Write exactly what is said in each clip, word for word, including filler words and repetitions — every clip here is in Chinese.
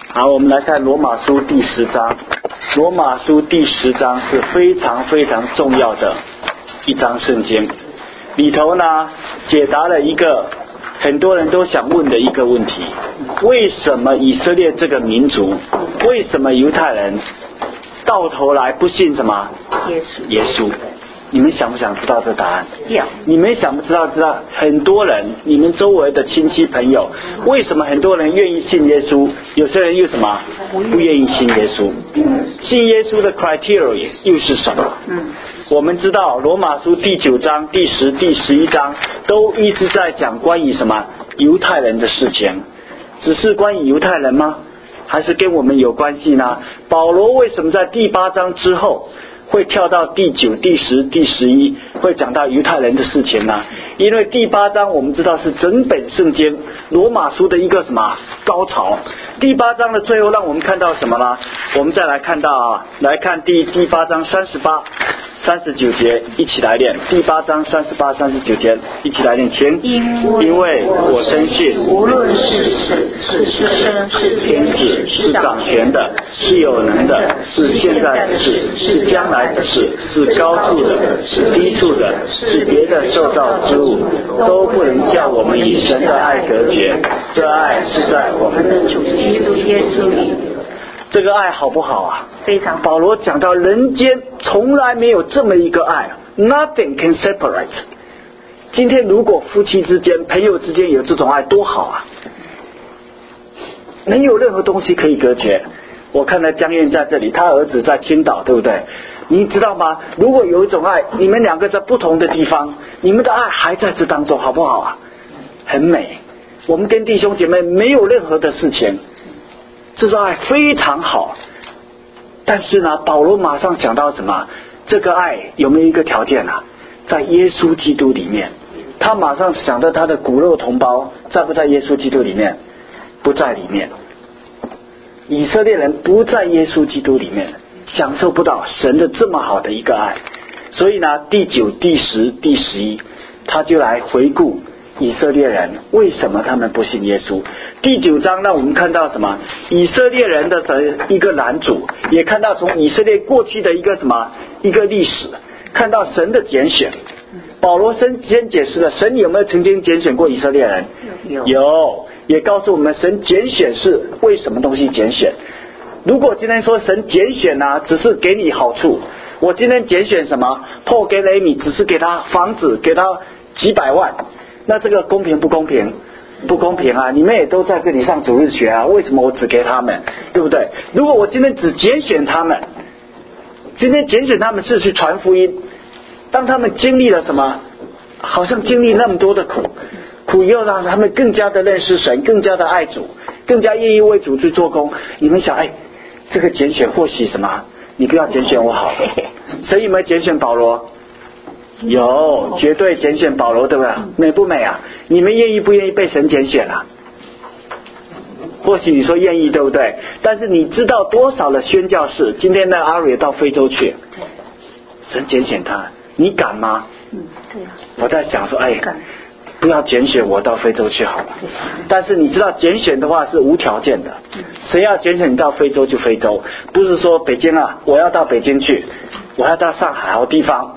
好，我们来看罗马书第十章。罗马书第十章是非常非常重要的一章圣经，里头呢解答了一个很多人都想问的一个问题：为什么以色列这个民族，为什么犹太人到头来不信什么耶稣？ 耶稣？你们想不想知道这答案？ 要。 你们想不知道知道很多人，你们周围的亲戚朋友，为什么很多人愿意信耶稣，有些人又什么不愿意信耶稣？信耶稣的 criteria 又是什么？嗯，我们知道罗马书第九章、第十、第十一章都一直在讲关于什么犹太人的事情，只是关于犹太人吗？还是跟我们有关系呢？保罗为什么在第八章之后会跳到第九、第十、第十一，会讲到犹太人的事情呢？因为第八章我们知道是整本圣经罗马书的一个什么高潮。第八章的最后让我们看到什么呢？我们再来看到啊，来看第第八章三十八、三十九节，一起来念。第八章三十八、三十九节，一起来念。请，因为我深信， 无论是死是生是天使， 是掌权的，是有能的，是现在的事，是将来的事，是高处的，是低处的，是别的受造之物，都不能叫我们与神的爱隔绝。这爱是在我们的主基督耶稣里。 这个爱好不好啊？ 非常。 保罗讲到人间从来没有这么一个爱 ，Nothing can separate。今天如果夫妻之间、朋友之间有这种爱，多好啊！没有任何东西可以隔绝。我看到江燕在这里，他儿子在青岛，对不对？你知道吗？如果有一种爱，你们两个在不同的地方，你们的爱还在这当中，好不好啊？很美。我们跟弟兄姐妹没有任何的事情，这种爱非常好。但是呢，保罗马上想到什么？这个爱有没有一个条件啊？在耶稣基督里面。他马上想到他的骨肉同胞在不在耶稣基督里面？不在里面。以色列人不在耶稣基督里面，享受不到神的这么好的一个爱。所以呢，第九、第十、第十一，他就来回顾以色列人为什么他们不信耶稣。第九章让我们看到什么？以色列人的一个拦阻，也看到从以色列过去的一个什么一个历史，看到神的拣选。保罗先先解释了神有没有曾经拣选过以色列人？ 有， 有，也告诉我们神拣选是为什么东西拣选。如果今天说神拣选啊，只是给你好处，我今天拣选什么？破给雷米只是给他房子，给他几百万，那这个公平不公平？不公平啊！你们也都在这里上主日学啊，为什么我只给他们？对不对？如果我今天只拣选他们，今天拣选他们是去传福音，当他们经历了什么？好像经历那么多的苦，苦又让他们更加的认识神，更加的爱主，更加愿意为主去做工。你们想，哎，这个拣选或许什么？你不要拣选我好了。谁有没有拣选保罗？有，绝对拣选保罗，对不对？美不美啊？你们愿意不愿意被神拣选啊？或许你说愿意，对不对？但是你知道多少的宣教士，今天的阿瑞到非洲去，神拣选他，你敢吗？ 嗯，对啊。 我在想说，哎，不要拣选我到非洲去好了。但是你知道拣选的话是无条件的，谁要拣选你到非洲就非洲，不是说北京啊，我要到北京去，我要到上海好地方，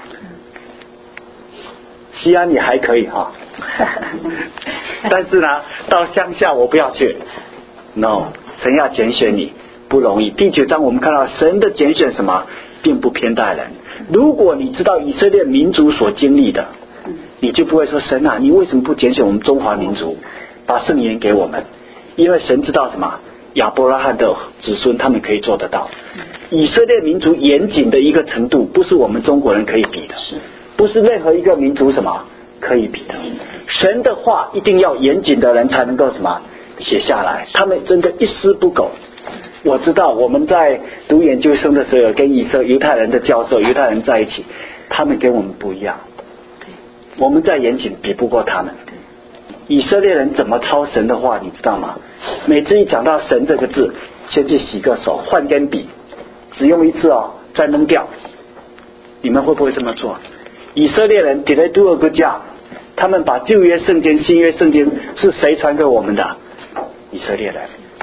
西安也还可以哈。但是呢，到乡下我不要去。No， 神要拣选你不容易。第九章我们看到神的拣选什么，并不偏待人。如果你知道以色列民族所经历的，你就不会说神啊，你为什么不拣选我们中华民族，把圣言给我们？因为神知道什么，亚伯拉罕的子孙他们可以做得到。以色列民族严谨的一个程度，不是我们中国人可以比的，不是任何一个民族什么可以比的。神的话一定要严谨的人才能够什么写下来，他们真的一丝不苟。我知道我们在读研究生的时候，跟以色犹太人的教授、犹太人在一起，他们跟我们不一样。我们在严谨比不过他们。以色列人怎么抄神的话，你知道吗？每次一讲到神这个字，先去洗个手，换根笔，只用一次哦，再扔掉。你们会不会这么做？以色列人 did they do a good job？ 他们把旧约圣经、新约圣经是谁传给我们的？以色列人。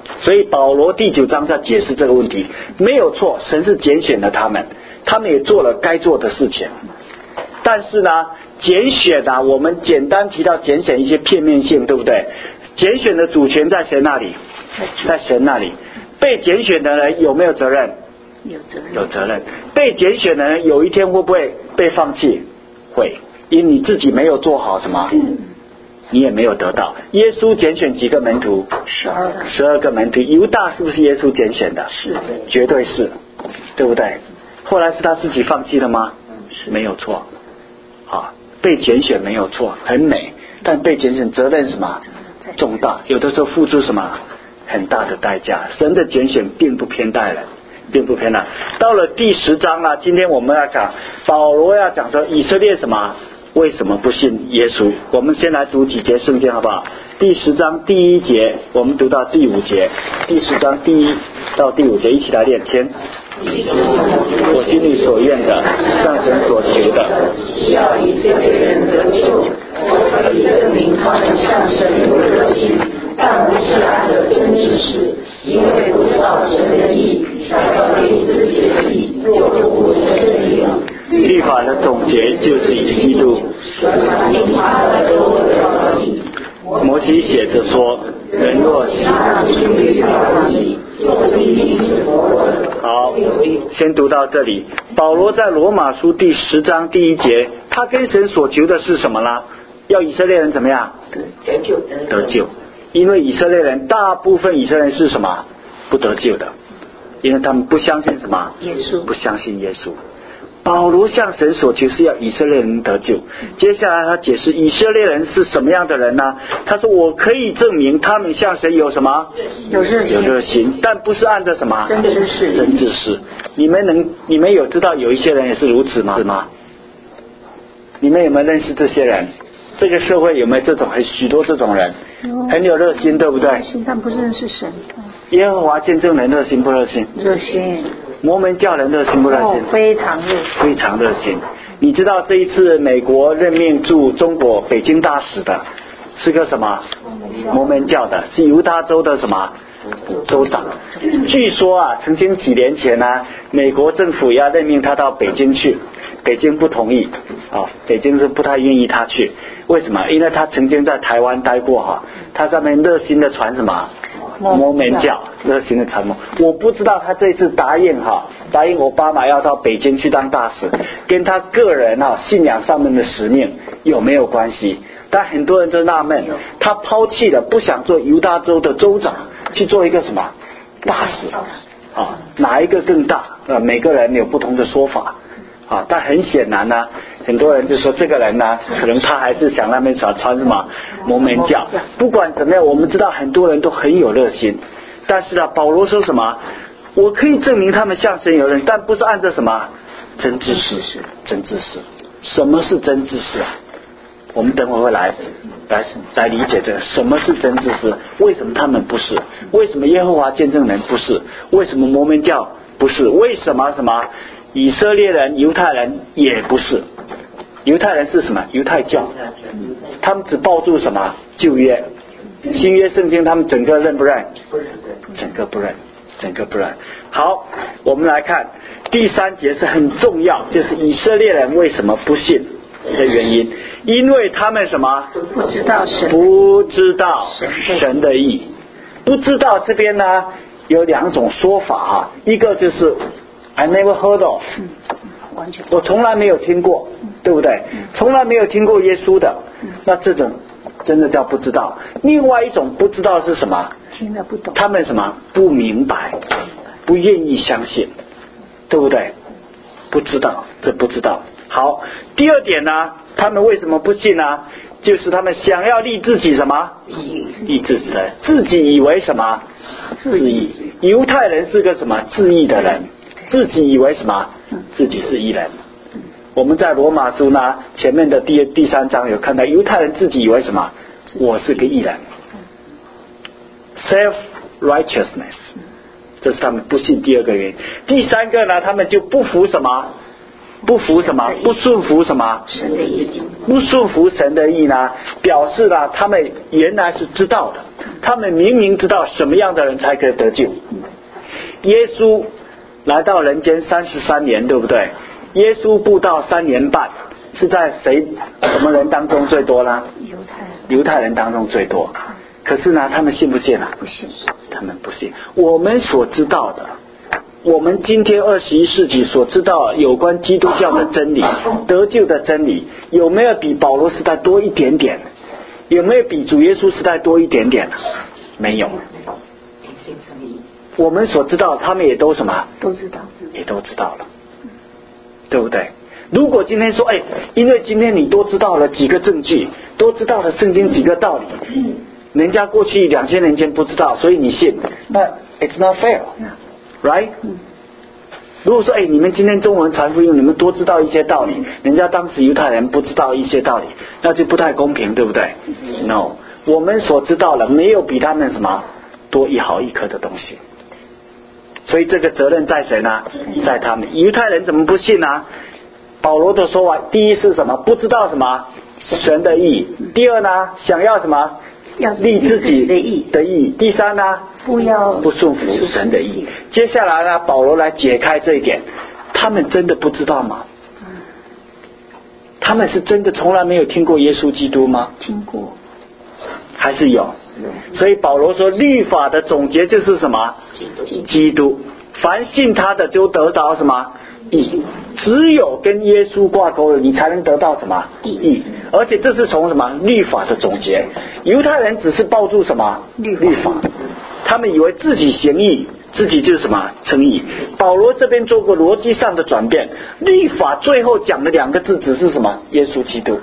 所以保罗第九章在解释这个问题，没有错，神是拣选了他们，他们也做了该做的事情。但是呢，拣选啊，我们简单提到拣选一些片面性，对不对？拣选的主权在神那里，在神那里。被拣选的人有没有责任？ 有责任。 有责任。被拣选的人有一天会不会被放弃？会，因为你自己没有做好什么，你也没有得到。耶稣拣选几个门徒？ 十二个。 十二个门徒。犹大是不是耶稣拣选的？ 是的。 绝对是，对不对？后来是他自己放弃了吗？没有错。啊，被拣选没有错，很美，但被拣选责任什么重大，有的时候付出什么很大的代价。神的拣选并不偏待人，并不偏待。到了第十章啊，今天我们要讲保罗要讲说以色列什么为什么不信耶稣。我们先来读几节圣经好不好？第十章第一节我们读到第五节，第十章第一到第五节一起来念天。我心里所愿的，向神所求的， 是要以色列人得救。我可以证明他们向神有热心，但不是按着真知识，因为不照神的意，反为自己的意，又不顾神的意。 律法的总结就是以西路。摩西写着说，人若好，先读到这里。保罗在罗马书第十章第一节，他跟神所求的是什么呢？要以色列人怎么样？ 得救。 得救。因为以色列人大部分以色列人是什么？不得救的，因为他们不相信什么？ 耶稣。 不相信耶稣。保罗向神所求是要以色列人得救。接下来他解释以色列人是什么样的人呢？他说我可以证明他们向神有什么？ 有热心。 有热心，但不是按照什么？ 真知识。 真知识。你们能，你们有知道有一些人也是如此吗？是吗？你们有没有认识这些人？这个社会有没有这种很许多这种人？很有热心，对不对？ 热心，但不是认识神。 耶和华见证人热心不热心？ 热心。 摩门教人热心不热心？ 哦，非常热心， 非常热心。你知道这一次美国任命驻中国北京大使的是个什么？摩门教的，是犹他州的什么州长？据说啊，曾经几年前呢、啊，美国政府要任命他到北京去，北京不同意啊，北京是不太愿意他去。为什么？因为他曾经在台湾待过哈，他在那边热心的传什么？摩门教，热心的传摩。我不知道他这次答应哈，答应奥巴马要到北京去当大使，跟他个人啊信仰上面的使命有没有关系？但很多人都纳闷，他抛弃了不想做犹他州的州长，去做一个什么大使啊？哪一个更大？呃，每个人有不同的说法啊。但很显然呢、啊，很多人就说这个人呢、啊，可能他还是想那边传传什么摩门教。不管怎么样，我们知道很多人都很有热心，但是呢，保罗说什么？我可以证明他们向神有人，但不是按照什么真知识。真知识，什么是真知识啊？我们等会会来来来理解这个什么是真知识，为什么他们不是？为什么耶和华见证人不是？为什么摩门教不是？为什么什么以色列人、犹太人也不是？犹太人是什么？犹太教，他们只抱住什么旧约、新约圣经，他们整个认不认？整个不认，整个不认。好，我们来看第三节是很重要，就是以色列人为什么不信的原因，因为他们什么？ 不知道神， 不知道神的意。不知道这边呢有两种说法哈，一个就是 I never heard of， 嗯，完全我从来没有听过， 嗯、 对不对？ 嗯、 从来没有听过耶稣的， 嗯、 那这种真的叫不知道。另外一种不知道是什么？ 听得不懂， 他们什么不明白，不愿意相信，对不对？不知道，这不知道。好，第二点呢，他们为什么不信呢？就是他们想要立自己什么？立自己的，自己以为什么？自义。犹太人是个什么？自义的人，自己以为什么？自己是义人。我们在罗马书呢前面的第第三章有看到，犹太人自己以为什么？我是个义人。self righteousness， 这是他们不信第二个原因。第三个呢，他们就不服什么？ 不服什么？不顺服什么？ 神的意， 不顺服神的意呢？表示了他们原来是知道的，他们明明知道什么样的人才可以得救。耶稣来到人间三十三年，对不对？耶稣布道三年半，是在谁什么人当中最多呢？ 犹太人， 犹太人当中最多。可是呢，他们信不信啊？ 不信， 他们不信。我们所知道的，我们今天二十一世纪所知道有关基督教的真理、得救的真理，有没有比保罗时代多一点点？有没有比主耶稣时代多一点点？没有。我们所知道，他们也都什么？ 都知道， 也都知道了，对不对？如果今天说，哎，因为今天你多知道了几个证据，多知道了圣经几个道理，人家过去两千年前不知道，所以你信，那 it's not fair，right？如果说，哎，你们今天中文传福音，你们多知道一些道理，人家当时犹太人不知道一些道理，那就不太公平，对不对 ？No， 我们所知道的没有比他们什么多一毫一颗的东西。所以这个责任在谁呢？在他们。犹太人怎么不信呢？保罗的说法，第一是什么？不知道什么神的意。第二呢，想要什么？ 要立自己的意的意。第三呢， 不要不顺服神的意。接下来呢，保罗来解开这一点。他们真的不知道吗？他们是真的从来没有听过耶稣基督吗？ 听过， 还是有。所以保罗说，律法的总结就是什么？基督。凡信他的就得到什么？义。只有跟耶稣挂钩了，你才能得到什么？义。而且这是从什么？律法的总结。犹太人只是抱住什么？律法。他们以为自己行义，自己就是什么？称义。保罗这边做过逻辑上的转变，律法最后讲的两个字只是什么？耶稣基督。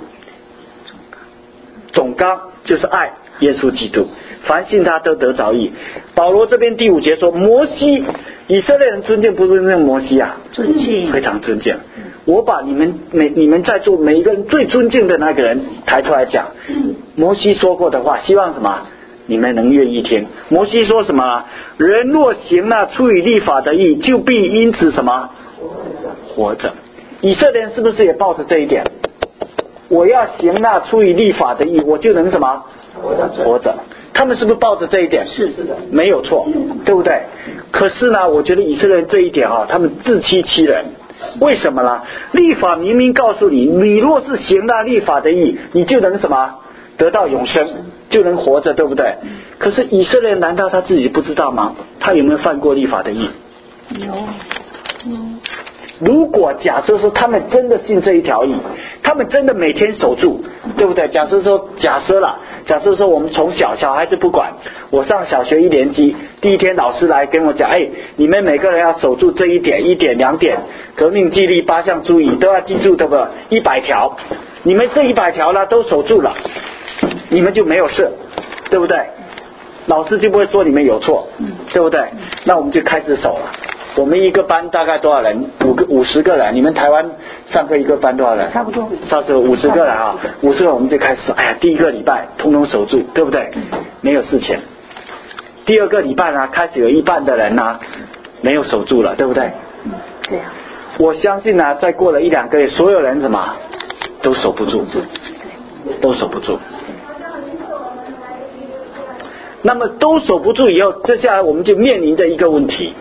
总纲就是爱耶稣基督，凡信他都得着义。保罗这边第五节说，摩西，以色列人尊敬不尊敬摩西啊？ 尊敬， 非常尊敬。我把你们每你们在座每一个人最尊敬的那个人抬出来讲，摩西说过的话，希望什么？你们能愿意听。摩西说什么？人若行那出于律法的义，就必因此什么？活着。以色列人是不是也抱着这一点？我要行那出于律法的义，我就能什么？活着。他们是不是抱着这一点？ 是的， 没有错，对不对？可是呢，我觉得以色列人这一点啊，他们自欺欺人。为什么呢？律法明明告诉你，你若是行那律法的义，你就能什么？得到永生，就能活着，对不对？可是以色列人难道他自己不知道吗？他有没有犯过律法的义？ 有，嗯。 如果假设说他们真的信这一条义，他们真的每天守住，对不对？假设说假设啦，假设说我们从小小孩子不管，我上小学一年级第一天，老师来跟我讲，哎，你们每个人要守住这一点、一点、两点，革命纪律八项注意都要记住，对不对？一百条，你们这一百条呢都守住了，你们就没有事，对不对？老师就不会说你们有错，对不对？那我们就开始守了。我们一个班大概多少人？五个五十个人。你们台湾上课一个班多少人？ 差不多。 差不多五十个人啊，五十个我们就开始说，哎呀，第一个礼拜通通守住，对不对？没有事情。第二个礼拜呢，开始有一半的人呢没有守住了，对不对？ 嗯，对啊。 我相信呢，再过了一两个月，所有人什么都守不住，都守不住。那么都守不住以后，接下来我们就面临着一个问题。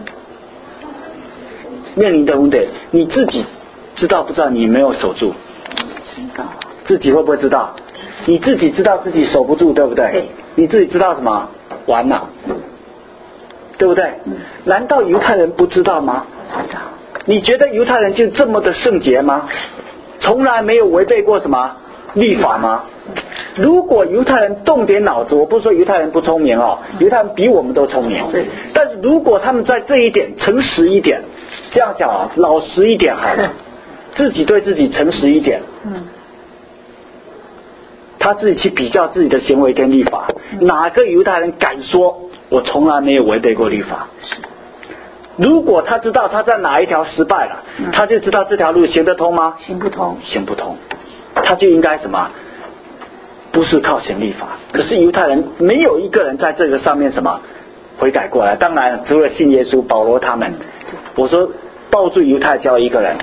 面临的问题，你自己知道不知道你没有守住？ 知道。 自己会不会知道？你自己知道自己守不住，对不对？ 对。 你自己知道什么？完了，对不对？ 嗯。 难道犹太人不知道吗？ 知道。 你觉得犹太人就这么的圣洁吗？从来没有违背过什么律法吗？如果犹太人动点脑子，我不是说犹太人不聪明哦，犹太人比我们都聪明。 对。 但是如果他们在这一点诚实一点，这样讲啊，老实一点好了，自己对自己诚实一点。 嗯。 他自己去比较自己的行为跟律法， 嗯、 哪个犹太人敢说我从来没有违背过律法？如果他知道他在哪一条失败了，嗯、他就知道这条路行得通吗？ 行不通。 行不通，他就应该什么？不是靠行律法。可是犹太人没有一个人在这个上面什么悔改过来。当然，除了信耶稣、保罗他们，我说抱住犹太教一个人，他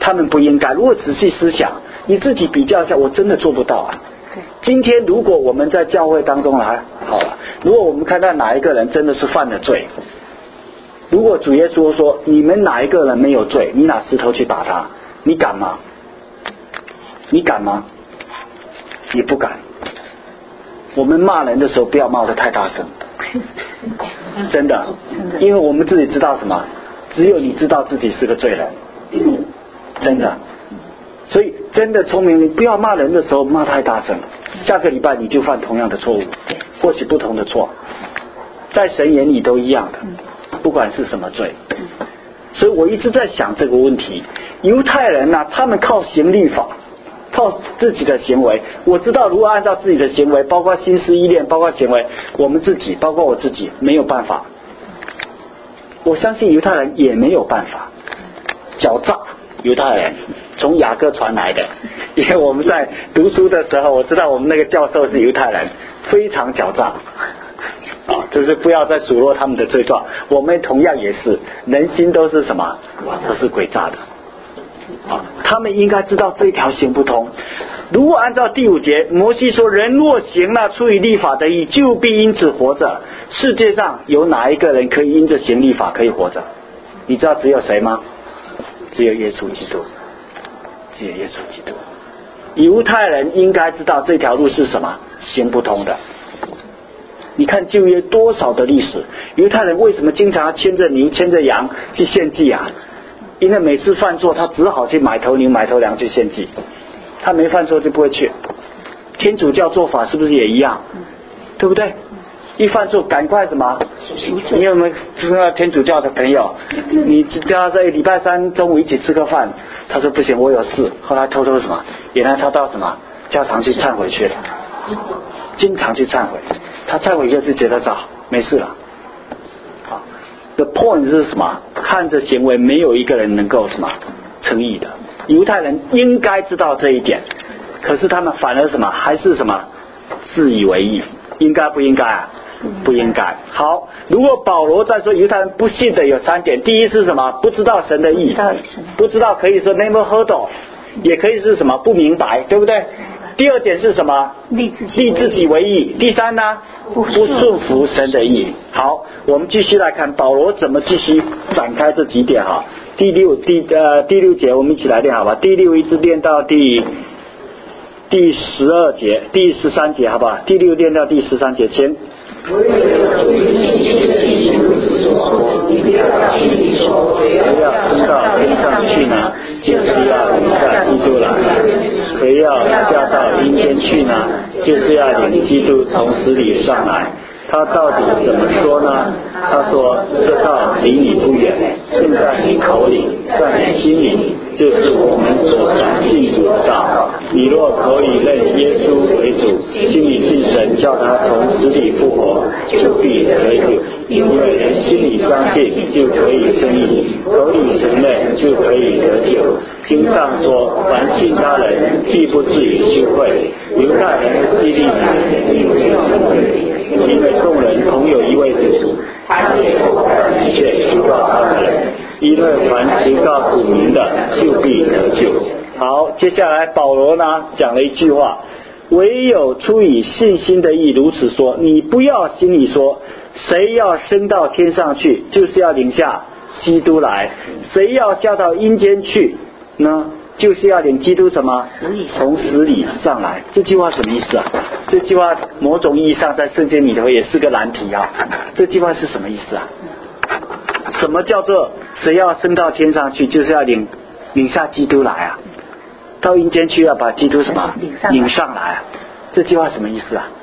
他们不应该。如果仔细思想，你自己比较一下，我真的做不到啊。今天如果我们在教会当中来，好了，如果我们看到哪一个人真的是犯了罪，如果主耶稣说你们哪一个人没有罪，你拿石头去打他，你敢吗？你敢吗？你不敢。我们骂人的时候不要骂得太大声，真的，因为我们自己知道什么，只有你知道自己是个罪人，真的。所以真的聪明，你不要骂人的时候骂太大声，下个礼拜你就犯同样的错误，或许不同的错，在神眼里都一样的，不管是什么罪。所以我一直在想这个问题，犹太人啊，他们靠行律法，靠自己的行为，我知道如果按照自己的行为，包括心思意念，包括行为，我们自己包括我自己没有办法，我相信犹太人也没有办法。狡诈犹太人从雅各传来的，因为我们在读书的时候，我知道我们那个教授是犹太人，非常狡诈啊，就是不要再数落他们的罪状。我们同样也是，人心都是什么？都是诡诈的啊！他们应该知道这一条行不通。如果按照第五节，摩西说：“人若行了出于律法的义，就必因此活着。”世界上有哪一个人可以因着行律法可以活着？你知道只有谁吗？只有耶稣基督，只有耶稣基督。犹太人应该知道这条路是什么？行不通的。你看旧约多少的历史，犹太人为什么经常要牵着牛牵着羊去献祭啊？因为每次犯错他只好去买头牛买头羊去献祭，他没犯错就不会去。天主教做法是不是也一样？对不对？一犯错赶快什么？你有没有听到天主教的朋友，你叫他在礼拜三中午一起吃个饭，他说不行我有事，后来偷偷什么，原来他到什么教堂去忏悔去了，经常去忏悔，他忏悔就是觉得早没事了。好 The point 是什么？看着行为没有一个人能够什么称义的。犹太人应该知道这一点，可是他们反而什么还是什么自以为义，应该不应该啊？不应该。好，如果保罗在说犹太人不信的有三点，第一是什么？不知道神的意，不知道可以说 never heard of， 也可以是什么不明白，对不对？第二点是什么？ 立自己立自己为义。第三呢？不顺服神的意。好，我们继续来看保罗怎么继续展开这几点哈。第六第呃第六节我们一起来练好吧？第六一直练到第第十二节，第十三节好不好？第六练到第十三节前。 我有注意信如此说，你不要到心里说，谁要升到天上去呢？就是要领下基督来；谁要下到阴间去呢？就是要领基督从死里上来。他到底怎么说呢？他说：“这道离你不远，正在你口里，在你心里，就是我们所相信主的道。你若口里认耶稣为主，心里信神叫他从死里复活，就必得救。因为人心里相信，就可以称义；口里承认，就可以得救。经上说：凡信他人，必不至于羞愧。犹太人的希利乃因为称罪。”因为众人同有一位主，他也不可一切求告他的人，因为凡求告主名的，就必得救。 好，接下来保罗呢讲了一句话：唯有出于信心的义如此说，你不要心里说，谁要升到天上去，就是要领下基督来；谁要下到阴间去呢？就是要领基督什么？从死里上来。这句话什么意思啊？这句话某种意义上在圣经里头也是个难题啊。这句话是什么意思啊？什么叫做谁要升到天上去，就是要领领下基督来啊？到阴间去要把基督什么领上来啊？这句话什么意思啊？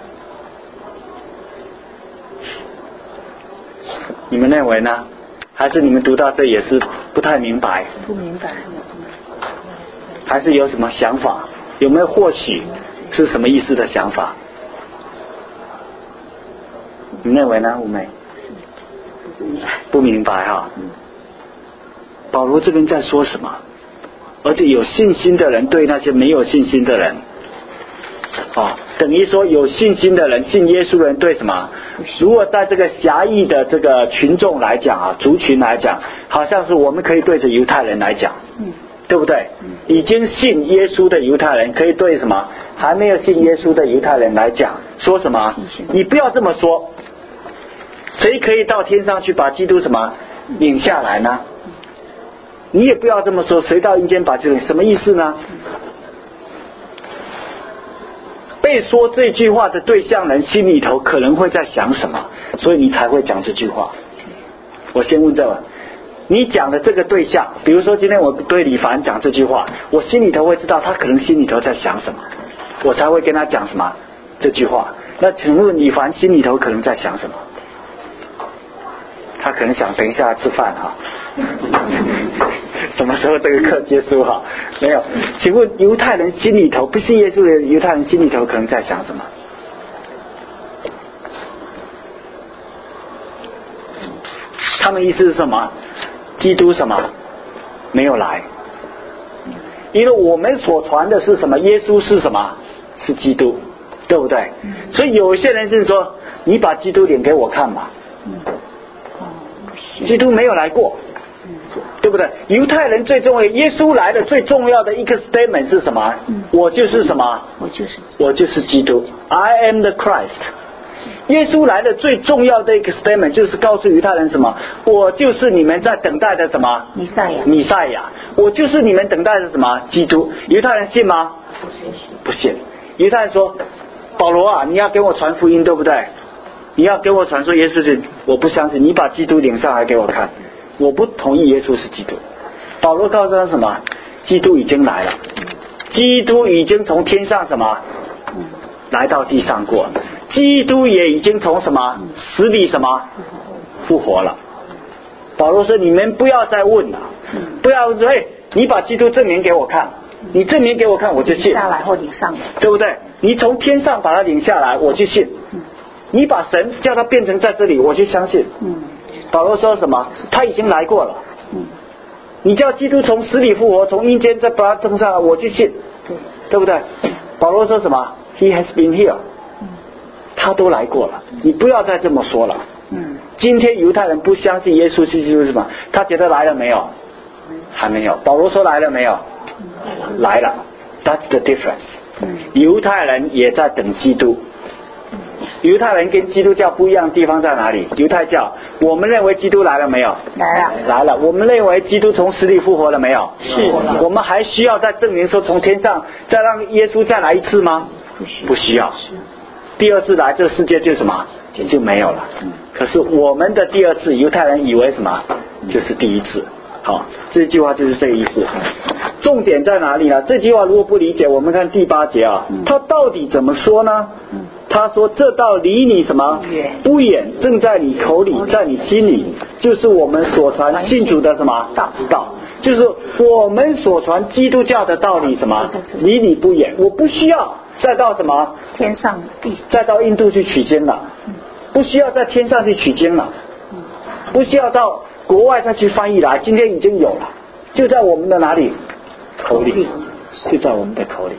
你们认为呢？还是你们读到这也是不太明白？ 不明白。 还是有什么想法？有没有或许是什么意思的想法？你认为呢，吴美？不明白哈。保罗这边在说什么？而且有信心的人对那些没有信心的人，啊，等于说有信心的人信耶稣的人对什么？如果在这个狭义的这个群众来讲啊，族群来讲，好像是我们可以对着犹太人来讲。 对不对？已经信耶稣的犹太人可以对什么还没有信耶稣的犹太人来讲，说什么？你不要这么说，谁可以到天上去把基督什么领下来呢？你也不要这么说，谁到阴间把基督领？什么意思呢？被说这句话的对象人心里头可能会在想什么，所以你才会讲这句话。我先问这个，你讲的这个对象，比如说今天我对李凡讲这句话，我心里头会知道他可能心里头在想什么，我才会跟他讲什么这句话。那请问李凡心里头可能在想什么？他可能想等一下吃饭哈，什么时候这个课结束哈？没有。请问犹太人心里头，不信耶稣的犹太人心里头可能在想什么？他们意思是什么？基督什么没有来？因为我们所传的是什么？耶稣是什么？是基督，对不对？所以有一些人是说，你把基督脸给我看吧。基督没有来过，对不对？犹太人最重要，耶稣来的最重要的一个 statement 是什么？我就是什么？ 我就是我就是基督 I am the Christ。 耶稣来的最重要的一个 statement 就是告诉犹太人什么？我就是你们在等待的什么？ 弥赛亚。 弥赛亚，我就是你们等待的什么？基督。犹太人信吗？不信。犹太人说，保罗啊，你要给我传福音，对不对？你要给我传说耶稣是，我不相信，你把基督领上来给我看，我不同意耶稣是基督。保罗告诉他什么？基督已经来了，基督已经从天上什么来到地上过，基督也已经从什么死里什么复活了。保罗说，你们不要再问了，不要说，哎，你把基督证明给我看，你证明给我看我就信， 下来或领上来， 对不对？你从天上把他领下来我就信，你把神叫他变成在这里我就相信。保罗说什么？他已经来过了，你叫基督从死里复活，从阴间再把他登上来我就信，对不对？保罗说什么？ He has been here， 他都来过了，你不要再这么说了。今天犹太人不相信耶稣是基督什么？他觉得来了没有？还没有。保罗说来了没有？来了。 That's the difference。 犹太人也在等基督。犹太人跟基督教不一样的地方在哪里？犹太教我们认为基督来了没有？ 来了。 来了。我们认为基督从死里复活了没有？ 是。 我们还需要再证明说从天上再让耶稣再来一次吗？不需要。第二次来这个世界就什么就没有了。可是我们的第二次，犹太人以为什么就是第一次。好，这句话就是这个意思。重点在哪里呢？这句话如果不理解，我们看第八节啊，他到底怎么说呢？他说这道离你什么不远，正在你口里，在你心里，就是我们所传信主的什么道，就是我们所传基督教的道理什么离你不远，我不需要再到什么天上地再到印度去取经了，不需要在天上去取经了，不需要到国外再去翻译来，今天已经有了，就在我们的哪里口里，就在我们的口里。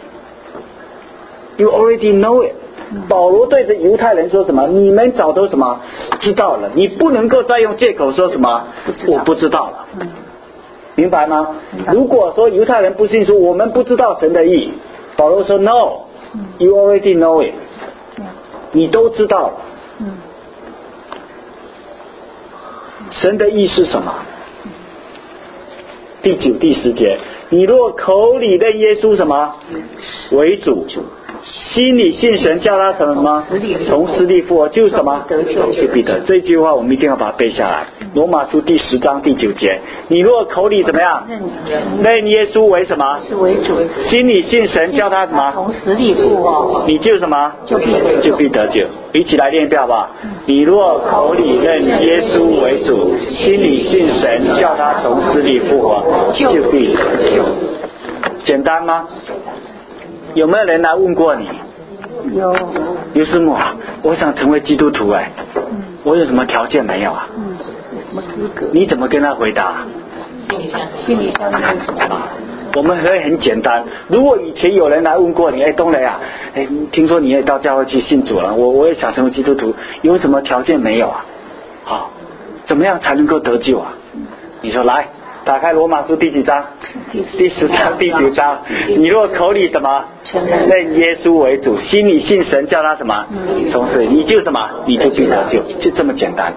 You already know it。 保罗对着犹太人说什么？你们早都什么知道了，你不能够再用借口说什么我不知道了，明白吗？如果说犹太人不信说我们不知道神的意，保罗说 No， you already know it， 你都知道了。神的意是什么？第九、第十节，你若口里认耶稣什么为主，心里信神，叫他什么？从死里复活，就什么？就必得。这句话我们一定要把它背下来。罗马书第十章第九节，你若口里怎么样？认耶稣为什么？ 是为主。 心里信神，叫他什么？ 从死里复活， 你就什么？ 就必得就必得救。一起来念一遍好不好？你若口里认耶稣为主，心里信神，叫他从死里复活，就必得救。简单吗？有没有人来问过你？ 有。 刘师母啊，我想成为基督徒哎，嗯、我有什么条件没有啊？ 嗯，有什么资格？ 你怎么跟他回答？ 心理上面什么？ 我们会很简单。如果以前有人来问过你，哎，东雷啊，哎，听说你也到教会去信主了，我我也想成为基督徒，有什么条件没有啊？好，怎么样才能够得救啊？你说来，打开罗马书第几章？ 第十章第九章，你若口里什么认耶稣为主，心里信神叫他什么从死，你就什么你就必得救，就这么简单。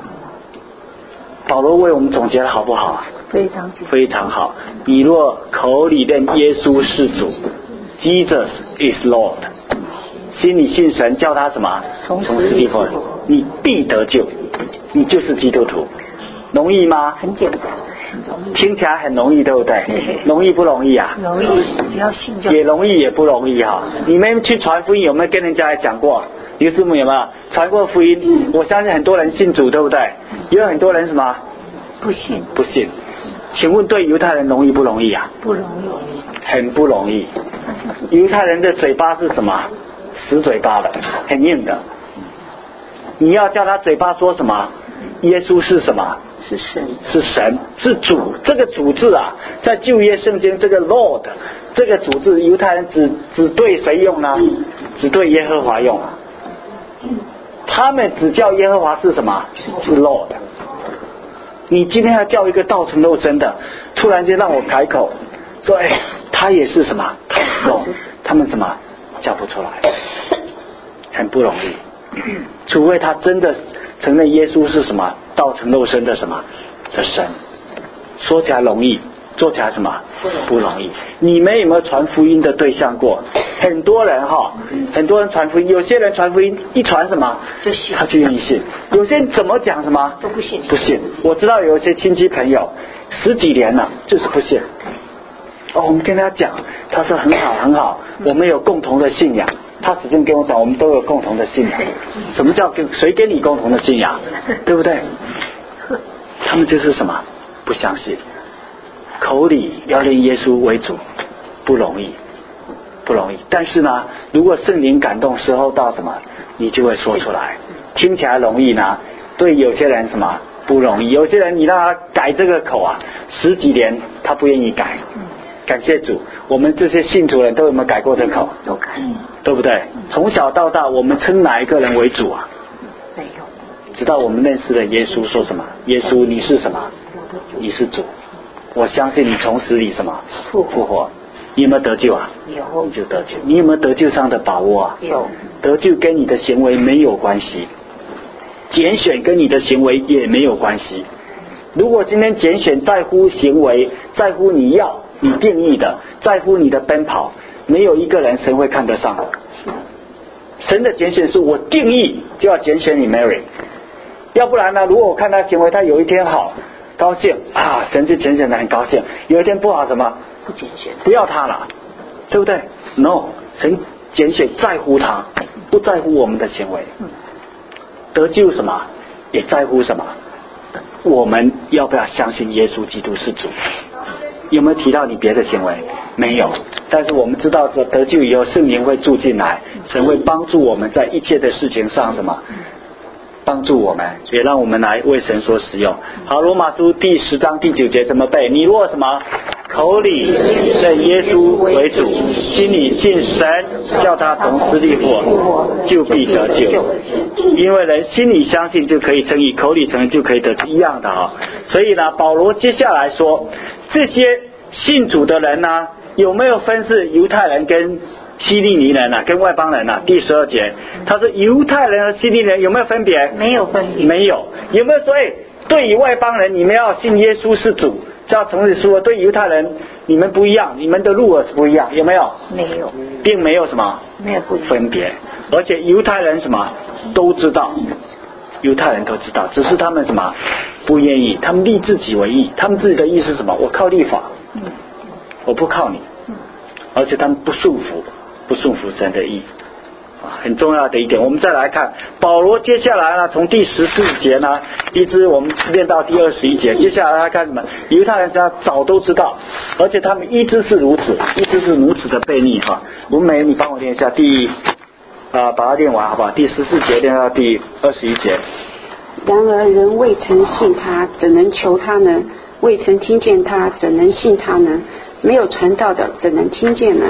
保罗为我们总结的好不好啊？ 非常非常好。你若口里认耶稣是主 ，Jesus is Lord， 心里信神叫他什么从死里复活，你必得救，你就是基督徒。容易吗？ 很简单， 听起来很容易，对不对？容易不容易啊？ 容易，只要信就。 也容易也不容易哈。你们去传福音有没有跟人家讲过？刘师母有没有传过福音？我相信很多人信主，对不对？也有很多人什么不信？ 不信。请问对犹太人容易不容易啊？ 不容易， 很不容易。犹太人的嘴巴是什么？死嘴巴的，很硬的。你要叫他嘴巴说什么？耶稣是什么？ 是神， 是神，是主。这个主字啊，在旧约圣经这个 Lord 这个主字，犹太人只只对谁用呢？只对耶和华用啊。他们只叫耶和华是什么？是 Lord。你今天要叫一个道成肉身的，突然间让我开口说，哎，他也是什么？他是 Lord， 他们什么叫不出来，很不容易。除非他真的承认耶稣是什么道成肉身的什么的神，说起来容易，做起来什么不容易。你们有没有传福音的对象过？很多人哈，很多人传福音，有些人传福音一传什么就信， 他就愿意信；有些人怎么讲什么都不信， 不信。我知道有一些亲戚朋友十几年了，就是不信。哦，我们跟他讲，他说很好很好，我们有共同的信仰。他始终跟我讲，我们都有共同的信仰。什么叫跟谁跟你共同的信仰？对不对？他们就是什么？不相信。口里要认耶稣为主，不容易，不容易。但是呢，如果圣灵感动时候到什么，你就会说出来。听起来容易呢，对有些人什么不容易。有些人你让他改这个口啊，十几年他不愿意改。感谢主，我们这些信主人都有没有改过这口？ 都改， 对不对？从小到大，我们称哪一个人为主啊？ 没有。 直到我们认识了耶稣，说什么？耶稣，你是什么？你是主。我相信你从死里什么复活？你有没有得救啊？ 有， 你就得救。你有没有得救上的把握啊？ 有。 得救跟你的行为没有关系，拣选跟你的行为也没有关系。如果今天拣选在乎行为，在乎你要你定义的，在乎你的奔跑，没有一个人神会看得上。神的拣选是我定义就要拣选你 Mary， 要不然呢，如果我看他行为，他有一天好高兴啊，神就拣选的很高兴，有一天不好什么不拣选， 不要他了，对不对？ No， 神拣选在乎他，不在乎我们的行为。得救什么也在乎什么，我们要不要相信耶稣基督是主？有没有提到你别的行为？没有。但是我们知道，这得救以后，圣灵会住进来，神会帮助我们在一切的事情上什么？帮助我们，也让我们来为神所使用。好，罗马书第十章第九节怎么背？你若什么口里认耶稣为主，心里信神叫他从死里复活，就必得救。因为人心里相信就可以称义，口里承认就可以得救，一样的啊。所以呢，保罗接下来说，这些信主的人呢，有没有分是犹太人跟希利尼人啊，跟外邦人啊？第十二节他说犹太人和希利尼人有没有分别？ 没有分别。 没有。有没有说，哎，对于外邦人你们要信耶稣是主，叫从此说，对犹太人你们不一样，你们的路儿是不一样，有没有？ 没有， 并没有什么没有不分别。而且犹太人什么都知道，犹太人都知道，只是他们什么不愿意，他们立自己为义，他们自己的意是什么？我靠律法，我不靠你，而且他们不顺服，不顺服神的意。很重要的一点，我们再来看保罗接下来呢，从第十四节呢，一直我们练到第二十一节，接下来他看什么？犹太人家早都知道，而且他们一直是如此，一直是如此的悖逆哈。文梅，你帮我练一下第啊、呃，把它练完好不好？第十四节练到第二十一节。 然而人未曾信他，怎能求他呢？未曾听见他，怎能信他呢？没有传道的，怎能听见呢？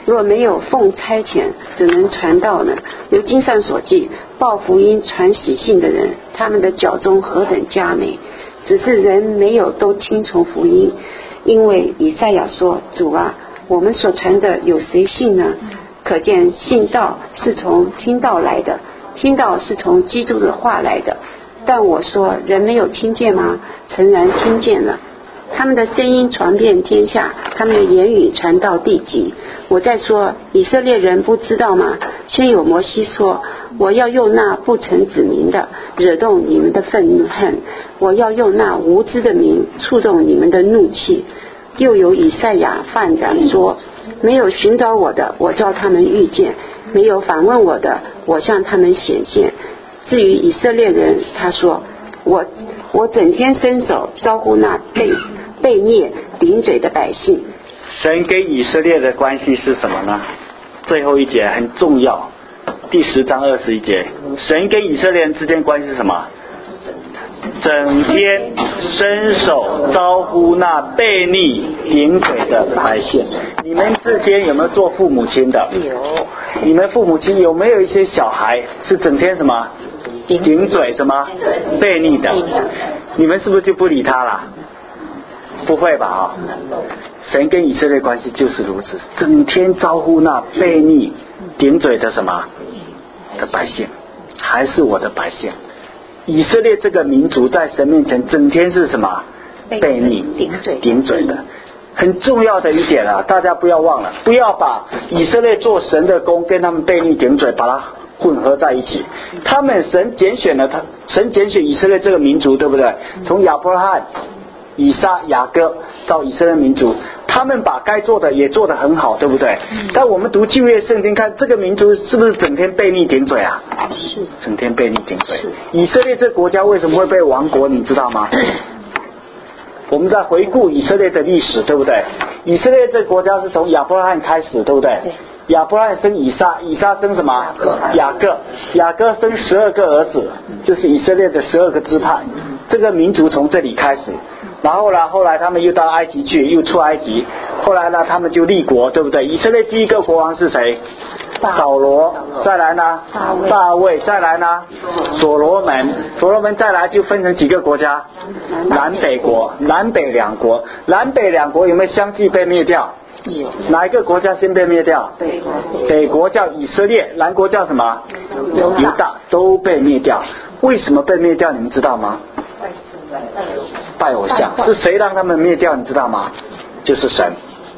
若没有奉差遣，怎能传道呢？如经上所记，报福音传喜信的人，他们的脚中何等佳美！只是人没有都听从福音，因为以赛亚说：主啊，我们所传的有谁信呢？可见信道是从听道来的，听道是从基督的话来的。但我说，人没有听见吗？诚然听见了。他们的声音传遍天下，他们的言语传到地极。我在说，以色列人不知道吗？先有摩西说，我要用那不曾指明的惹动你们的愤恨，我要用那无知的名触动你们的怒气。又有以赛亚犯展说，没有寻找我的，我叫他们遇见；没有访问我的，我向他们显现。至于以色列人，他说，我我整天伸手招呼那被被灭顶嘴的百姓。 神跟以色列的关系是什么呢？最后一节很重要，第十章二十一节，神跟以色列人之间关系是什么？整天伸手招呼那悖逆顶嘴的百姓。你们之间有没有做父母亲的？ 有。 你们父母亲有没有一些小孩是整天什么顶嘴什么悖逆的？你们是不是就不理他了？不会吧啊、哦！神跟以色列关系就是如此，整天招呼那悖逆顶嘴的什么的百姓，还是我的百姓。以色列这个民族在神面前整天是什么悖逆顶嘴顶嘴的。很重要的一点啊，大家不要忘了，不要把以色列做神的工跟他们悖逆顶嘴把它混合在一起。他们神拣选了他，神拣选以色列这个民族，对不对？从亚伯拉罕、以撒、雅各到以色列民族，他们把该做的也做得很好，对不对？但我们读旧约圣经看这个民族是不是整天悖逆顶嘴啊？ 是整天悖逆顶嘴。以色列这个国家为什么会被亡国你知道吗？我们在回顾以色列的历史，对不对？以色列这个国家是从亚伯拉罕开始，对不对？ 对。 亚伯拉罕生以撒，以撒生什么？雅各，雅各生十二个儿子，就是以色列的十二个支派。这个民族从这里开始，然后呢，后来他们又到埃及去，又出埃及，后来呢，他们就立国，对不对？以色列第一个国王是谁？扫罗，再来呢？大卫，再来呢？所罗门，所罗门再来就分成几个国家？南北国，南北两国，南北两国有没有相继被灭掉？ 有。 哪一个国家先被灭掉？ 北国。 北国叫以色列，南国叫什么？犹大，都被灭掉。为什么被灭掉？你们知道吗？拜偶像，是谁让他们灭掉？你知道吗？就是神，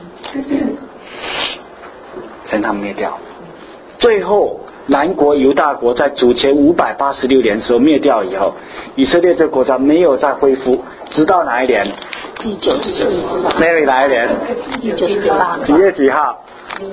神他们灭掉。最后南国犹大国在主前五百八十六年的时候灭掉以后，以色列这个国家没有再恢复，直到哪一年？ 一九四四。 Mary 哪一年？ 一九四八。 几月几号？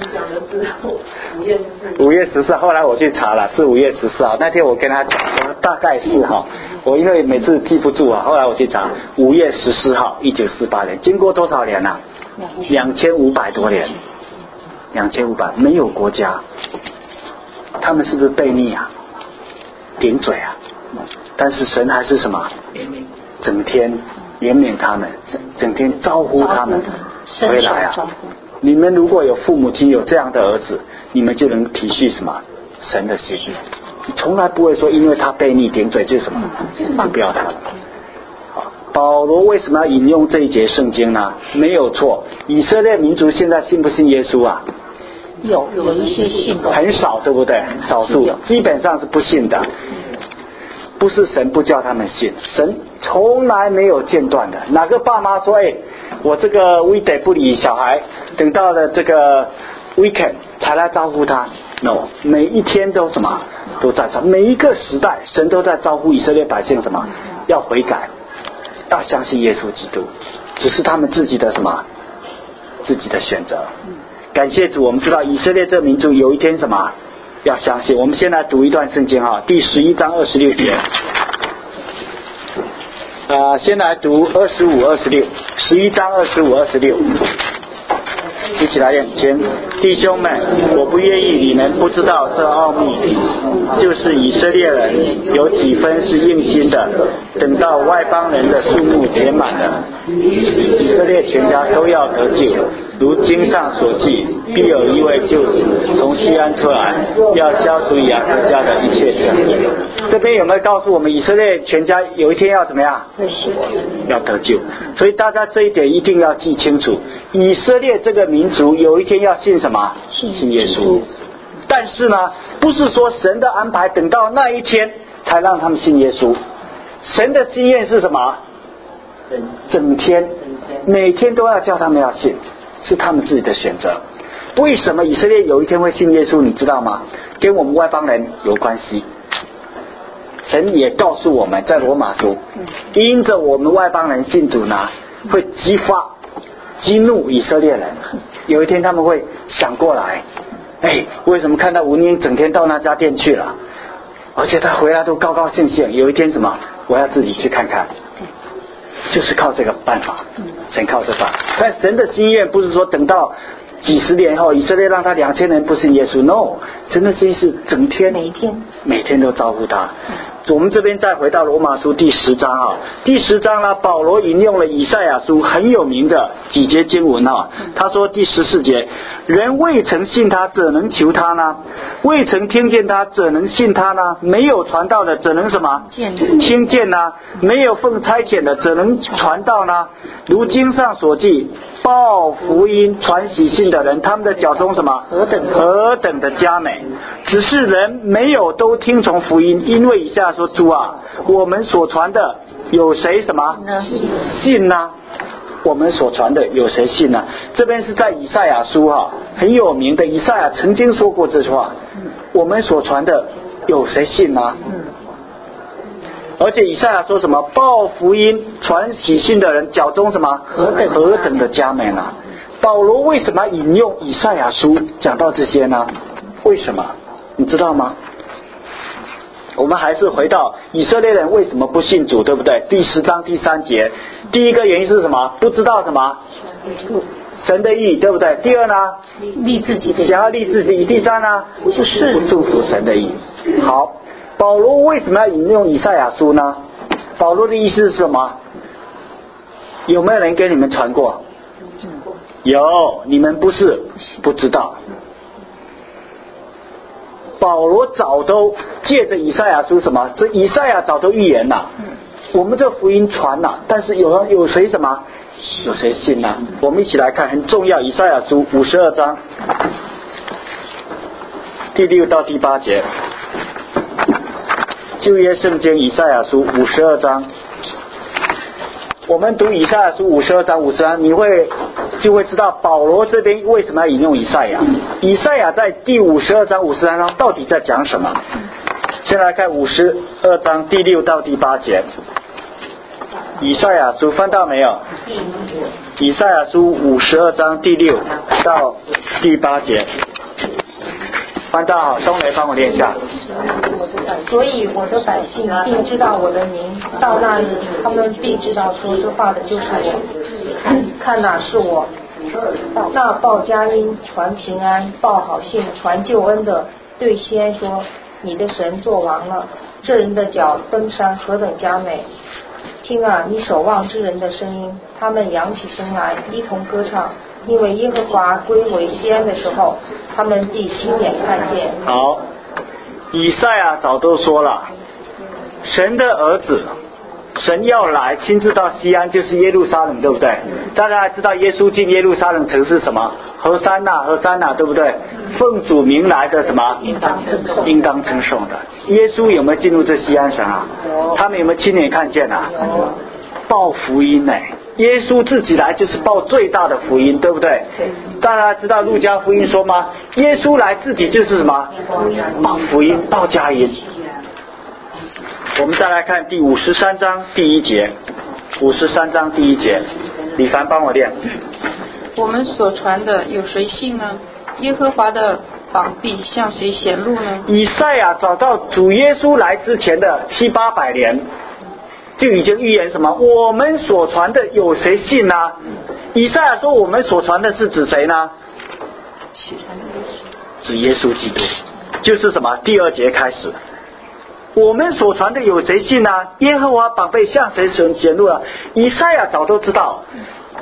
五月十四。后来我去查了，是五月十四号。那天我跟他讲，我大概是哈，我因为每次记不住啊，后来我去查，五月十四号，一九四八年，经过多少年啊？两千五百多年，两千五百，没有国家。他们是不是悖逆啊？顶嘴啊！但是神还是什么？整天怜悯他们，整天招呼他们回来啊！你们如果有父母亲有这样的儿子，你们就能体恤什么神的心。你从来不会说因为他悖逆顶嘴就是什么，就不要他了。保罗为什么要引用这一节圣经呢？没有错，以色列民族现在信不信耶稣啊？ 有有一些信的， 很少，对不对？少数，基本上是不信的。不是神不叫他们信，神从来没有间断的。哪个爸妈说，哎，我这个 weekday 不理小孩，等到了这个 weekend 才来招呼他 ？No， 每一天都什么都在招，每一个时代神都在招呼以色列百姓什么要悔改，要相信耶稣基督，只是他们自己的什么自己的选择。感谢主，我们知道以色列这个民族有一天什么要相信。我们先来读一段圣经啊，第十一章二十六节。呃，先来读二十五、二十六，十一章二十五、二十六。一起来念，请弟兄们，我不愿意你们不知道这奥秘，就是以色列人有几分是硬心的，等到外邦人的数目填满了，以色列全家都要得救。 如经上所记，必有一位救主从西安出来，要消除雅各家的一切罪。这边有没有告诉我们以色列全家有一天要怎么样？要得救。所以大家这一点一定要记清楚，以色列这个民族有一天要信什么？信耶稣。但是呢，不是说神的安排等到那一天才让他们信耶稣。神的心愿是什么？整天每天都要叫他们要信，是他们自己的选择。为什么以色列有一天会信耶稣，你知道吗？跟我们外邦人有关系。神也告诉我们在罗马书，因着我们外邦人信主呢，会激发激怒以色列人。有一天他们会想过来，哎，为什么看到吴宁整天到那家店去了，而且他回来都高高兴兴，有一天什么我要自己去看看，就是靠这个办法，神靠这办法。但神的心愿不是说等到几十年后以色列让他两千人不信耶稣 ，no， 神的心是整天每一天每天都招呼他。我们这边再回到罗马书第十章啊，第十章呢，保罗引用了以赛亚书很有名的几节经文啊。他说第十四节，人未曾信他，怎能求他呢？未曾听见他，怎能信他呢？没有传道的，怎能什么？听见呢？没有奉差遣的，怎能传道呢？如经上所记，报福音传喜信的人，他们的脚中什么？ 何等何等的佳美！只是人没有都听从福音，因为以下说，主啊，我们所传的有谁什么信呢？我们所传的有谁信呢？这边是在以赛亚书哈，很有名的，以赛亚曾经说过这句话，我们所传的有谁信呢？而且以赛亚说什么？报福音传喜信的人脚中什么何等何等的佳美呢？保罗为什么引用以赛亚书讲到这些呢？为什么你知道吗？我们还是回到以色列人为什么不信主，对不对？第十章第三节，第一个原因是什么？不知道什么神的意，对不对？第二呢， 立自己的想要立自己。第三呢， 就是不祝福神的意。好，保罗为什么要引用以赛亚书呢？保罗的意思是什么？有没有人跟你们传过？有，你们不是不知道。保罗早都借着以赛亚书什么？这以赛亚早都预言了，我们这福音传了，但是有有谁什么？有谁信呢？我们一起来看，很重要，以赛亚书五十二章第六到第八节，旧约圣经以赛亚书五十二章。我们读以赛亚书五十二章五十章，你会就会知道保罗这边为什么要引用以赛亚。以赛亚在第五十二章五十三章到底在讲什么？先来看五十二章第六到第八节。以赛亚书翻到没有？以赛亚书五十二章第六到第八节，翻到好，东雷帮我念一下。 所以我的百姓并知道我的名，到那日他们必知道说这话的就是我。看，看哪是我，那报佳音、传平安、报好信、传救恩的，对西安说：你的神作王了。这人的脚登山何等佳美！听啊，你守望之人的声音，他们扬起声来，一同歌唱。因为耶和华归为西安的时候，他们必亲眼看见。 好，以赛亚早都说了，神的儿子，神要来亲自到西安，就是耶路撒冷，对不对？大家还知道耶稣进耶路撒冷城是什么？何山呐，何山呐，对不对？奉主名来的什么？应当称颂，应当称颂的。耶稣有没有进入这西安城啊？他们有没有亲眼看见啊？报福音呢、欸？耶稣自己来就是报最大的福音，对不对？大家知道路加福音说吗？耶稣来自己就是什么？报福音，报佳音。我们再来看第五十三章第一节，五十三章第一节，李凡帮我念。 我们所传的有谁信呢？耶和华的膀臂向谁显露呢？ 以赛亚找到主耶稣来之前的七八百年，就已经预言什么？我们所传的有谁信呢？以赛亚说我们所传的是指谁呢？指耶稣基督，就是什么？第二节开始，我们所传的有谁信呢？耶和华膀臂向谁显露了？以赛亚早都知道，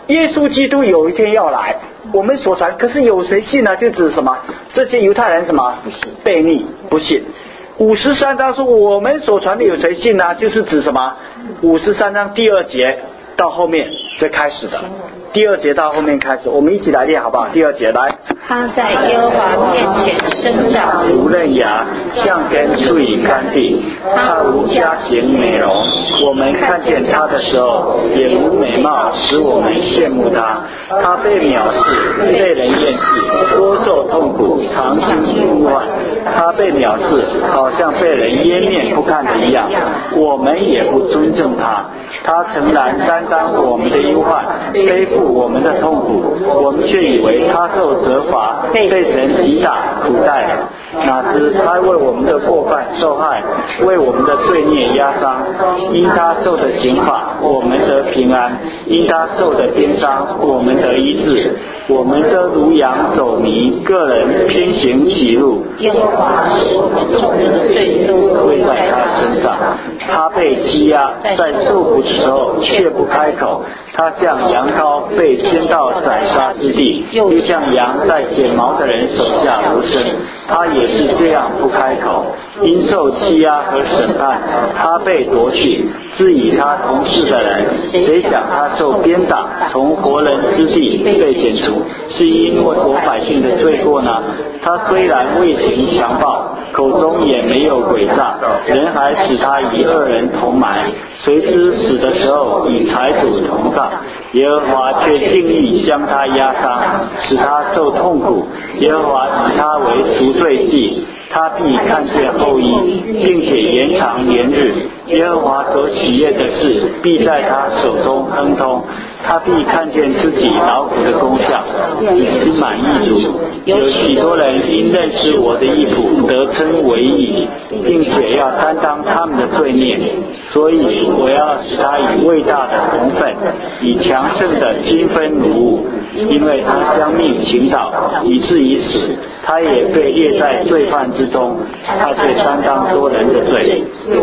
耶稣基督有一天要来，我们所传，可是有谁信呢？就指什么？这些犹太人什么？悖逆，不信。五十三章说我们所传的有谁信呢？就是指什么？五十三章第二节到后面才开始的。第二节到后面开始，我们一起来念好不好？第二节来。 他在耶和华面前生长如嫩芽，像根出于干地，他无家型美容。我们看见他的时候，也无美貌，使我们羡慕他。他被藐视，被人厌弃，多受痛苦，常经忧患。他被藐视，好像被人湮灭不堪的一样。我们也不尊重他。他诚然担当我们的忧患，背负我们的痛苦，我们却以为他受责罚，被神击打苦待了。哪知他为我们的过犯受害，为我们的罪孽压伤。因他受的刑罚，我们得平安；因他受的鞭伤，我们得医治。我们都如羊走迷，个人偏行己路。 耶和华使我们众人的罪都归在他身上。他被欺压，在受苦的时候却不开口。他像羊羔被牵到宰杀之地，又像羊在剪毛的人手下无声。他也是这样不开口，因受欺压和审判，他被夺去。至于他同事的人，谁想他受鞭打，从活人之地被剪除，是因为我百姓的罪过呢？他虽然未行强暴，口中也没有诡诈，人还使他与恶人同埋。谁知死的时候与财主同葬，耶和华却定义将他压伤，使他受痛苦。耶和华以他为赎罪祭，他必看见后裔，并且延长年日。耶和华所喜悦的事，必在他手中亨通。他必看见自己劳苦的功效，心满意足。有许多人因认识我的义仆，得称为义，并且要担当他们的罪孽。所以我要使他以伟大的红分，以强盛的金分如物，因为他将命倾倒，以至于死。他也被列在罪犯之中，他却担当多人的罪。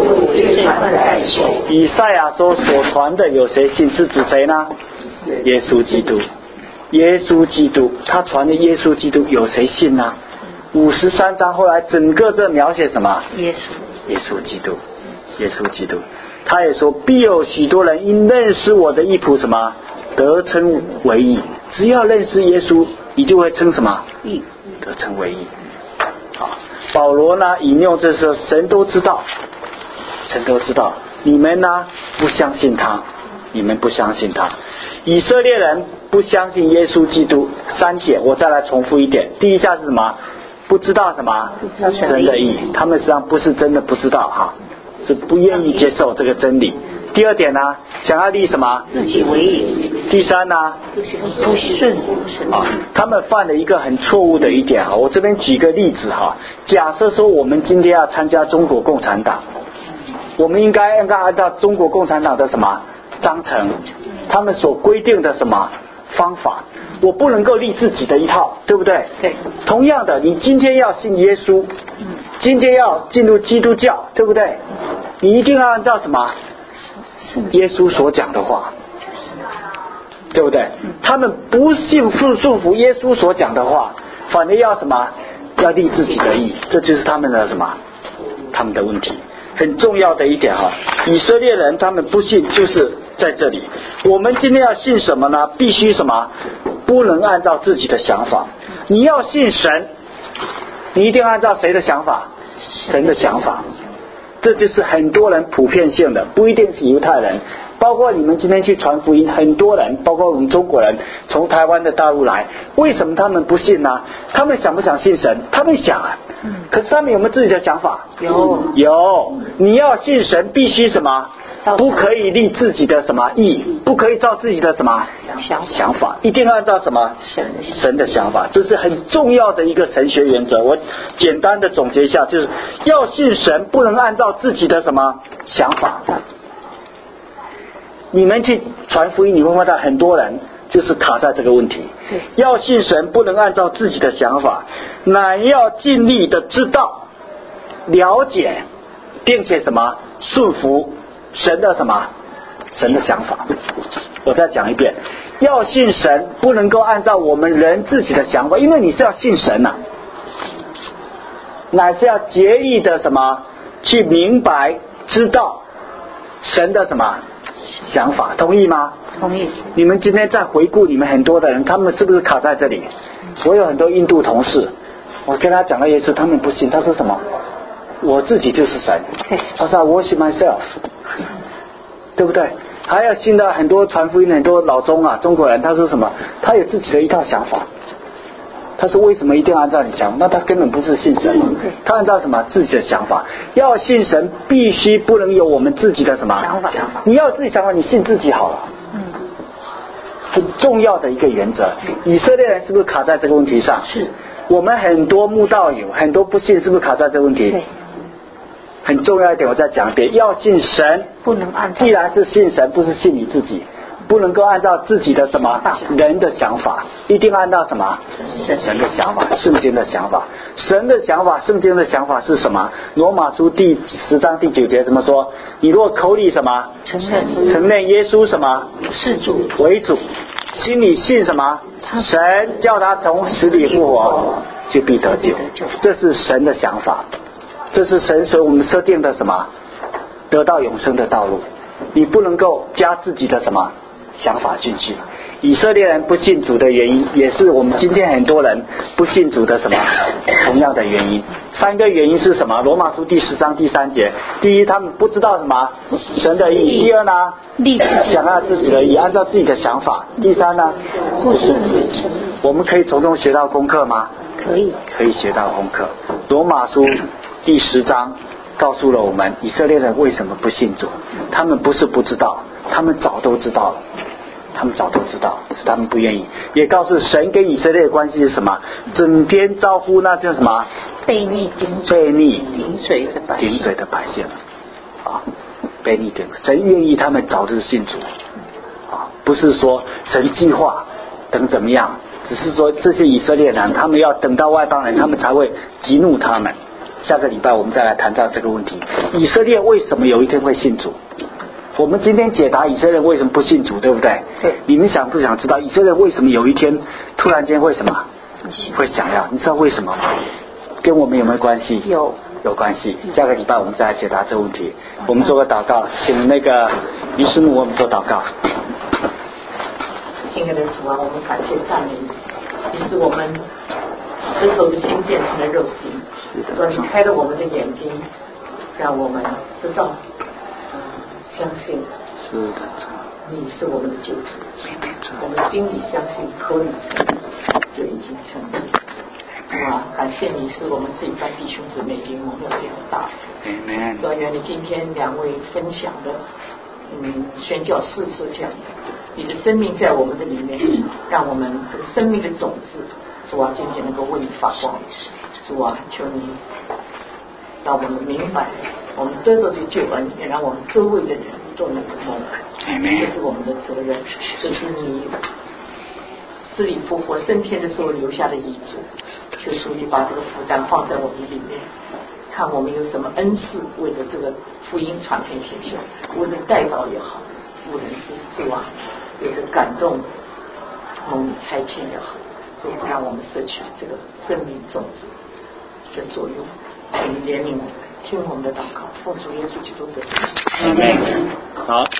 以赛亚说所传的有谁信？是指谁呢？耶稣基督。耶稣基督，他传的耶稣基督有谁信呢？五十三章后来整个这描写什么？ 耶稣耶稣基督，耶稣基督。他也说必有许多人因认识我的义仆什么得称为义。只要认识耶稣，你就会称什么义？得称为义。好，保罗呢引用这时候神都知道，神都知道，你们呢不相信他，你们不相信他。以色列人不相信耶稣基督，三点我再来重复一点。第一下是什么？不知道什么神的义，他们实际上不是真的不知道哈，是不愿意接受这个真理。第二点呢，想要立什么自己为义。 第三呢， 不顺服神啊，他们犯了一个很错误的一点哈。我这边举个例子哈，假设说我们今天要参加中国共产党，我们应该应该按照中国共产党的什么章程，他们所规定的什么方法，我不能够立自己的一套，对不对？ 对。 同样的，你今天要信耶稣，今天要进入基督教，对不对？你一定要按照什么耶稣所讲的话，对不对？他们不信服束缚耶稣所讲的话，反而要什么？要立自己的义，这就是他们的什么？他们的问题。很重要的一点哈，以色列人他们不信，就是在这里。我们今天要信什么呢？必须什么？不能按照自己的想法。你要信神，你一定按照谁的想法？神的想法。这就是很多人普遍性的，不一定是犹太人，包括你们今天去传福音，很多人包括我们中国人从台湾的大陆来，为什么他们不信呢？他们想不想信神？他们想啊，可是他们有没有自己的想法？ 有有。你要信神必须什么？不可以立自己的什么意，不可以照自己的什么想法，一定要按照什么神的想法。这是很重要的一个神学原则。我简单的总结一下，就是要信神不能按照自己的什么想法。你们去传福音，你会看到很多人就是卡在这个问题。要信神不能按照自己的想法，乃要尽力的知道了解并且什么顺服神的什么神的想法。我再讲一遍， 要信神，不能够按照我们人自己的想法，因为你是要信神呐、啊，乃是要竭力的什么去明白知道神的什么想法，同意吗？ 同意。 你们今天在回顾你们很多的人，他们是不是卡在这里？我有很多印度同事，我跟他讲了耶稣，他们不信。他说什么？我自己就是神。他说 I worship myself， 对不对？还要信到很多传福音很多老中啊中国人，他说什么？他有自己的一套想法。他说为什么一定要按照你想？那他根本不是信神，他按照什么自己的想法？要信神，必须不能有我们自己的什么想法？ 你要有自己想法，你信自己好了。 嗯， 很重要的一个原则。以色列人是不是卡在这个问题上？ 是。 我们很多慕道友，很多不信，是不是卡在这个问题？ 对。 很重要一点，我再讲一遍，要信神， 不能按照。 既然是信神，不是信你自己。不能够按照自己的什么人的想法，一定按照什么神的想法，圣经的想法。神的想法，圣经的想法是什么？罗马书第十章第九节怎么说？你若口里什么承认承认耶稣什么是主为主，心里信什么神叫他从死里复活，就必得救。这是神的想法，这是神所我们设定的什么得到永生的道路。你不能够加自己的什么想法进去。以色列人不信主的原因，也是我们今天很多人不信主的什么同样的原因。三个原因是什么？罗马书第十章第三节，第一，他们不知道什么神的意；第二呢，想要自己的意，按照自己的想法；第三呢，我们可以从中学到功课吗？ 可以， 可以学到功课。罗马书第十章告诉了我们以色列人为什么不信主。他们不是不知道，他们早都知道了，他们早都知道，是他们不愿意。也告诉神跟以色列的关系是什么？整天招呼那些什么悖逆顶悖逆顶嘴的百姓， 顶嘴的百姓啊，悖逆顶。神愿意他们早日信主啊，不是说神计划等怎么样，只是说这些以色列人他们要等到外邦人，他们才会激怒他们。下个礼拜我们再来谈到这个问题，以色列为什么有一天会信主？我们今天解答以色列为什么不信主，对不对？ 对。 你们想不想知道以色列为什么有一天突然间会什么？会想要？你知道为什么吗？跟我们有没有关系？ 有， 有关系。下个礼拜我们再来解答这个问题。我们做个祷告，请那个于师母为我们做祷告。 亲爱的主啊，我们感谢赞美你，你是我们石头的心变成了肉心。说你开了我们的眼睛，让我们知道、呃、相信是的， 你是我们的救主。我们心里相信，口里承认，就已经成立。哇，感谢你是我们这一班弟兄姊妹联盟的这样大。主啊，愿你今天两位分享的嗯宣教士所讲的，你的生命在我们的里面，让我们这个生命的种子，主啊，今天能够为你发光。主啊，求你让我们明白，我们得到的救恩，也让我们周围的人都能够蒙恩。这是我们的责任，这是你死里复活升天的时候留下的遗嘱。求主你把这个负担放在我们里面，看我们有什么恩赐，为了这个福音传遍天下，无论代祷也好，无论是主啊有着感动蒙你差遣也好，主让我们摄取这个生命种子的作用，请怜悯我们，听我们的祷告，奉主耶稣基督的名。 好。